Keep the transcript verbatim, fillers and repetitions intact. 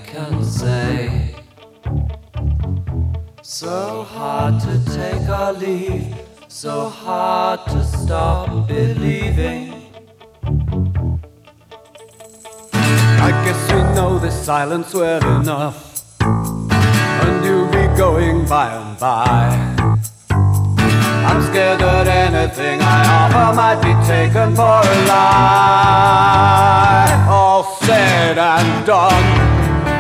can say. So hard to take our leave, so hard to stop believing. I guess we know this silence well enough, and you'll be going by and by. I'm scared that anything I offer might be taken for a lie. All said and done,